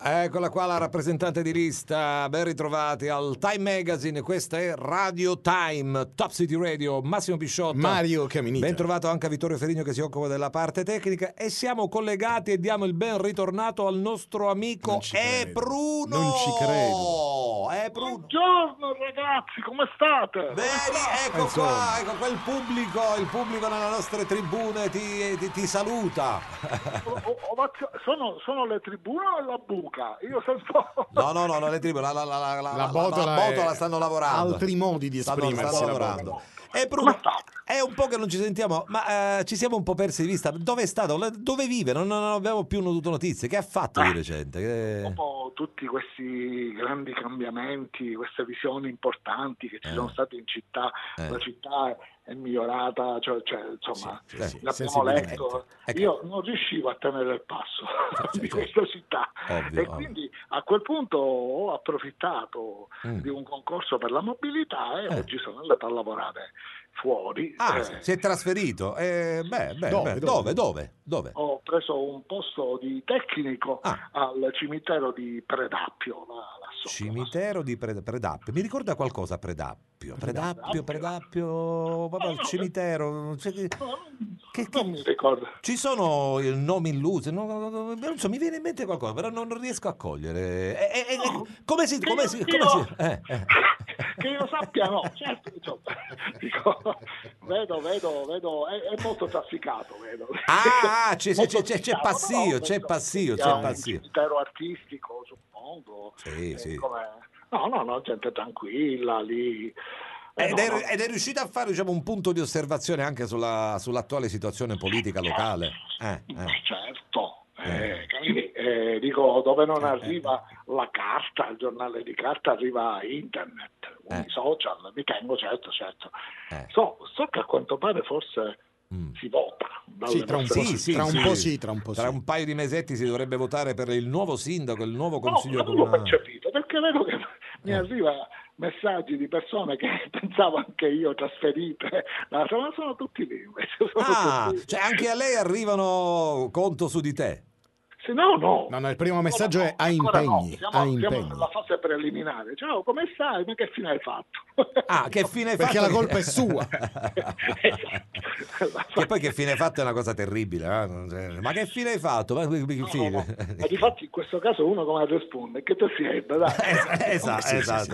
Eccola qua la rappresentante di lista, ben ritrovati al Time Magazine, questa è Radio Time, Top City Radio, Massimo Pisciotta, Mario Caminita. Ben trovato anche a Vittorio Ferigno che si occupa della parte tecnica e siamo collegati e diamo il ben ritornato al nostro amico Bruno. Non ci credo. Bruno. Buongiorno ragazzi, come state? Vedi, ecco qua, ecco quel pubblico, il pubblico nelle nostre tribune ti saluta. Sono le tribune o la buca? Io sento... No, le tribune, la botola stanno lavorando. Altri modi di esprimersi. Stanno lavorando. Bruno, è un po' che non ci sentiamo, ma ci siamo un po' persi di vista. Dove è stato? Dove vive? Non abbiamo più avuto notizie. Che ha fatto di recente? Dopo tutti questi grandi cambiamenti, queste visioni importanti che ci sono state in città, la città è migliorata, insomma, l'abbiamo letto. Io non riuscivo a tenere il passo di questa città. Ovvio. Quindi a quel punto ho approfittato di un concorso per la mobilità e oggi sono andato a lavorare fuori. Si è trasferito? Dove? Ho preso un posto di tecnico al cimitero di Predappio. Cimitero di Predappio. Mi ricorda qualcosa Predappio? Predappio, proprio il cimitero. Non mi ricordo. Ci sono nomi illusi, non so, mi viene in mente qualcosa, però non riesco a cogliere. Come si? Che io sappia, no, certo, dico, vedo, è molto trafficato, vedo. C'è passio. Cimitero artistico, suppongo. Sì. No, gente tranquilla lì. Ed è riuscito a fare, diciamo, un punto di osservazione anche sull'attuale situazione politica locale? Certo. Dico, dove non arriva la carta, il giornale di carta, arriva internet, i social, mi tengo, certo. So che a quanto pare forse si vota. Tra un po'. Tra un paio di mesetti si dovrebbe votare per il nuovo sindaco, il nuovo consiglio comunale. Non l'ho comunale. percepito, perché vedo che mi arriva messaggi di persone che pensavo anche io trasferite, ma sono tutti lì invece. Cioè anche a lei arrivano conto su di te? Sì, no, il primo messaggio è a impegni. Siamo nella fase preliminare. Ciao, come stai? Ma che fine hai fatto? Che fine hai fatto? Perché la colpa è sua. Che poi che fine hai fatto è una cosa terribile. Ma che fine hai fatto? Ma difatti in questo caso uno come risponde? Che tu sei? Esatto.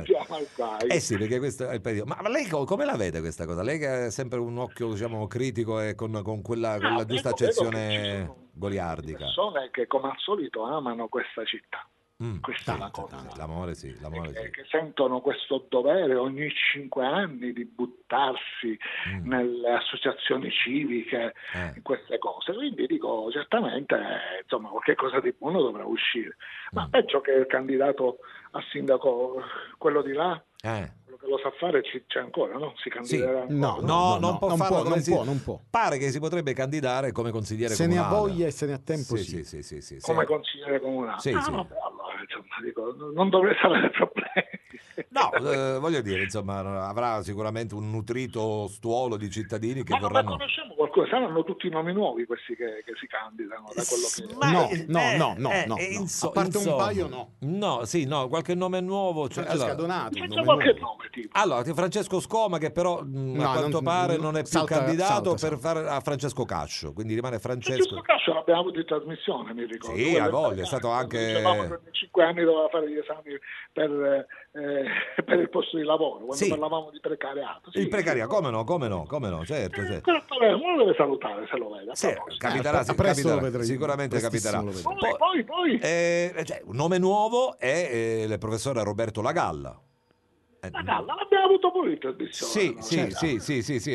Sì, perché questo è il periodo. Ma lei come la vede questa cosa? Lei che ha sempre un occhio, diciamo, critico e con quella giusta accezione goliardica. Persone che come al solito amano questa città. Questa è la cosa. L'amore sì. Che sentono questo dovere ogni 5 anni di buttarsi nelle associazioni civiche, in queste cose. Quindi dico, certamente, insomma, qualche cosa di buono dovrà uscire. Ma peggio che il candidato a sindaco, quello di là, quello che lo sa fare c'è ancora, no? Si candiderà ancora, non può. Pare che si potrebbe candidare come consigliere se comunale. Ne ha voglia e se ne ha tempo, sì. Come consigliere comunale. Vabbè, allora, insomma, dico, non dovrei avere problemi. Voglio dire, insomma, avrà sicuramente un nutrito stuolo di cittadini che vorranno. Ma conosciamo qualcuno? Saranno tutti nomi nuovi questi che si candidano, da quello che... No. A parte un paio, no, qualche nome nuovo. Francesca Donato. C'è qualche nome, tipo. Allora, Francesco Scoma, che però a quanto pare non è più candidato per fare a Francesco Cascio, quindi rimane Francesco Cascio l'abbiamo avuto in trasmissione, mi ricordo. Sì, ha voglia, è stato anche... Dicevamo che ogni 5 anni doveva fare gli esami per il posto di lavoro, quando parlavamo di precariato. Il precariato, come no, certo. Uno deve salutare se lo vede. Capiterà, sicuramente capiterà. Poi un nome nuovo è il professore Roberto Lagalla. L'abbiamo avuto pure in trasmissione. Sì.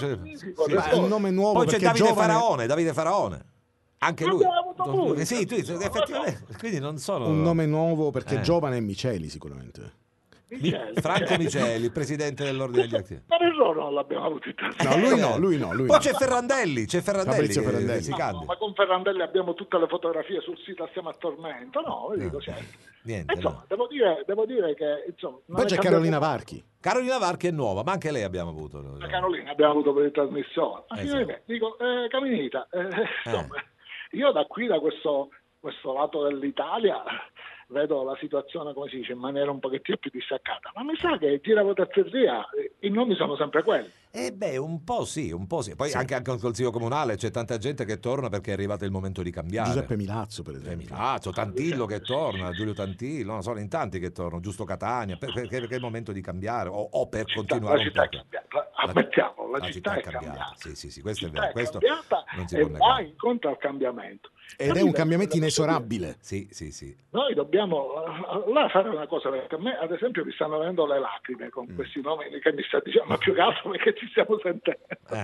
Un nome nuovo. Poi c'è Davide Faraone. Anche lui. Effettivamente. Quindi non sono un nome nuovo perché giovane è Miceli sicuramente. Franco Miceli, il presidente dell'ordine degli artisti. Per errore non l'abbiamo avuto in trasmissione. Lui no. Poi c'è Ferrandelli Fabrizio Ferrandelli. Si candida. Ma con Ferrandelli abbiamo tutte le fotografie sul sito Assieme a Tormento. Niente. Insomma, devo dire che insomma, poi c'è Carolina Varchi. Carolina Varchi è nuova, ma anche lei abbiamo avuto. La Carolina abbiamo avuto per la trasmissione. Caminita, insomma, io da questo questo lato dell'Italia vedo la situazione, come si dice, in maniera un pochettino più distaccata, ma mi sa che giravoltazzeria i nomi sono sempre quelli. Un po' sì. Poi sì. Anche al Consiglio Comunale c'è tanta gente che torna perché è arrivato il momento di cambiare. Giuseppe Milazzo, per esempio. Milazzo, Tantillo che torna, Giulio Tantillo, no, sono in tanti che tornano, giusto Catania, perché è il momento di cambiare o per continuare un po'. Ammettiamo, la città è cambiata. Sì, questo è vero. Questo non si può negare. Va incontro al cambiamento. Ed è un cambiamento inesorabile. Sì. Noi dobbiamo fare una cosa, perché a me ad esempio mi stanno venendo le lacrime con questi nomi che mi sta dicendo, ma più che altro perché ci stiamo sentendo.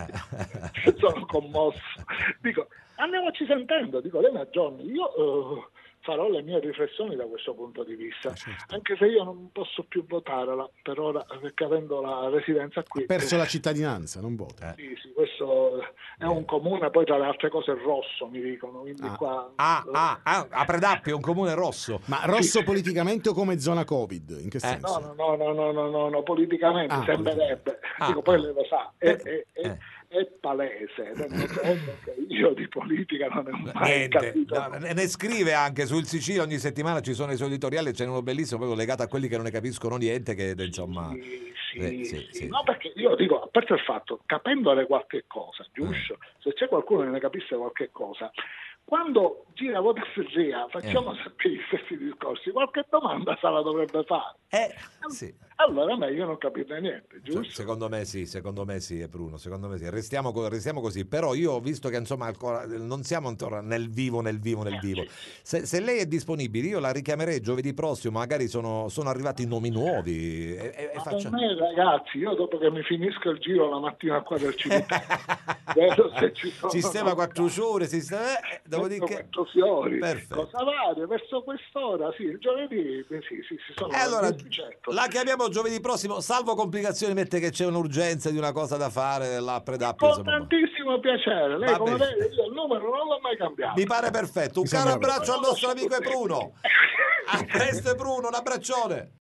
Sono commosso. Dico, andiamoci sentendo, lei mi aggiorni. Io farò le mie riflessioni da questo punto di vista, certo. Anche se io non posso più votare per ora, perché avendo la residenza qui... Ha perso la cittadinanza, non vota. Sì, questo è un comune, poi tra le altre cose è rosso, mi dicono, quindi qua... a Predappio è un comune rosso. Ma rosso sì. Politicamente o come zona Covid? In che senso? No, politicamente sembrerebbe. Poi lei lo sa, è palese, io di politica non ne ho mai capito. Ne scrive anche sul Sicilia, ogni settimana ci sono i suoi editoriali, c'è uno bellissimo proprio legato a quelli che non ne capiscono niente, che insomma... Sì. No, perché io dico, a parte il fatto, capendole qualche cosa, giusto? Se c'è qualcuno che ne capisce qualche cosa, quando gira Votafergia facciamo sempre gli stessi discorsi, qualche domanda se la dovrebbe fare. Sì. Allora meglio non capire niente, giusto? Secondo me sì, è Bruno, secondo me sì. Restiamo così, però io ho visto che insomma ancora non siamo ancora nel vivo. Se lei è disponibile io la richiamerei giovedì prossimo, magari sono arrivati nomi nuovi Per me ragazzi, io dopo che mi finisco il giro la mattina qua del cimitero vedo se ci sono sistema 4 ore, dopodiché 4 fiori, perfetto. Cosa varia verso quest'ora, sì, il giovedì sì, sono allora la chiamiamo giovedì prossimo, salvo complicazioni, mette che c'è un'urgenza di una cosa da fare là a Predappio. Con tantissimo piacere, lei come vede io il numero non l'ho mai cambiato. Mi pare perfetto, un caro abbraccio al nostro amico Bruno. A presto Bruno, un abbraccione.